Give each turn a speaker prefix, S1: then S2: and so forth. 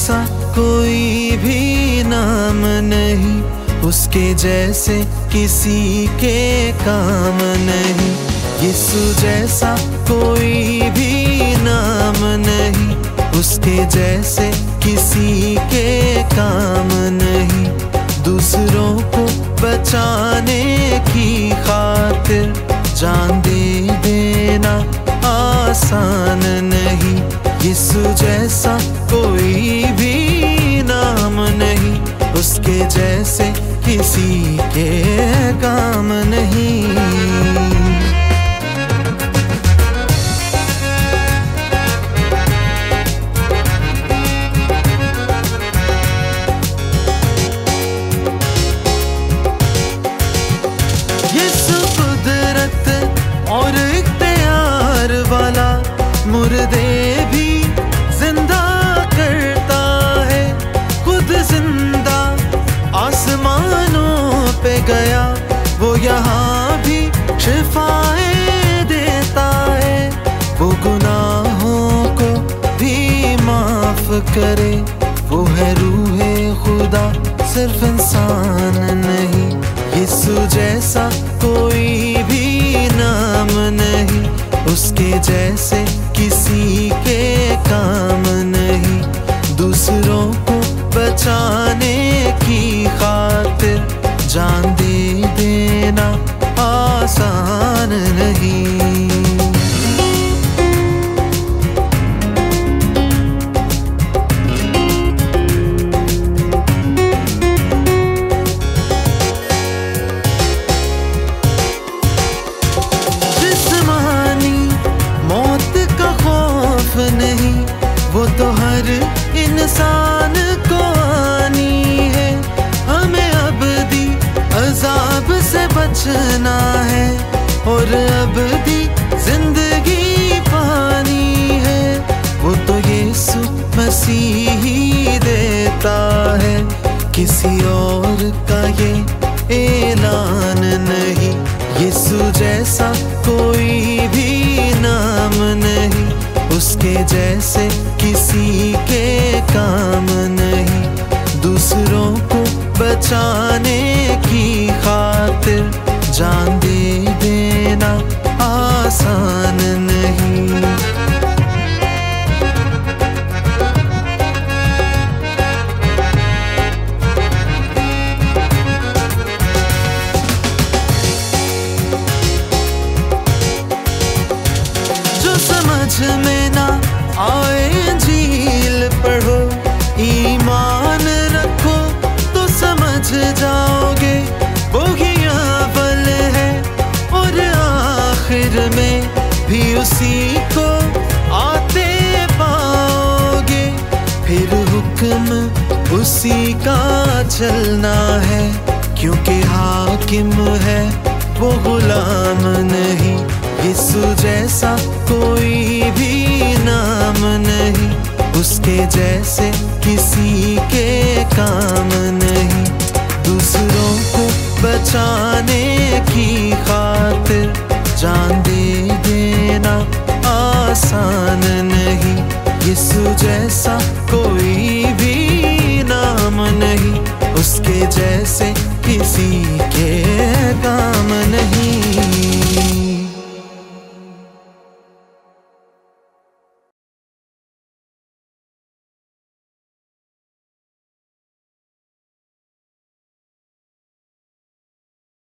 S1: जैसा कोई भी नाम नहीं, उसके जैसे किसी के काम नहीं। यीशु जैसा कोई भी नाम नहीं, उसके जैसे किसी के काम नहीं। दूसरों को बचाने की खातिर जान दे देना आसान नहीं। यीशु जैसा कोई भी नाम नहीं, उसके जैसे किसी के काम नहीं। और इख्तियार वाला, मुर्दे भी जिंदा करता है। खुद जिंदा आसमानों पे गया, वो यहाँ भी शिफाएं देता है। वो गुनाहों को भी माफ करे, वो है रूहे खुदा, सिर्फ इंसान नहीं। यीशु जैसा कोई भी नाम नहीं, उसके जैसे किसी के काम नहीं। दूसरों को बचाने की खातिर जान दे देना आसान नहीं। नहीं, वो तो हर इंसान को आनी है। हमें अबदी अजाब से बचना है और अबदी जिंदगी पानी है। वो तो यीशु मसीह ही देता है, किसी और का ये ऐलान नहीं। यीशु जैसा कोई भी नाम नहीं, उसके जैसे किसी के काम नहीं। दूसरों को बचाने की खातिर जान दे देना आसान नहीं। समझ में ना आए झील पढ़ो, ईमान रखो तो समझ जाओगे। वो ही अव्वल है और आखिर में भी उसी को आते पाओगे। फिर हुक्म उसी का चलना है, क्योंकि हाकिम है वो गुलाम नहीं। यीशु जैसा कोई भी नाम नहीं, उसके जैसे किसी के काम नहीं। दूसरों को बचाने की खातिर जान दे देना आसान नहीं। यीशु जैसा कोई भी नाम नहीं, उसके जैसे किसी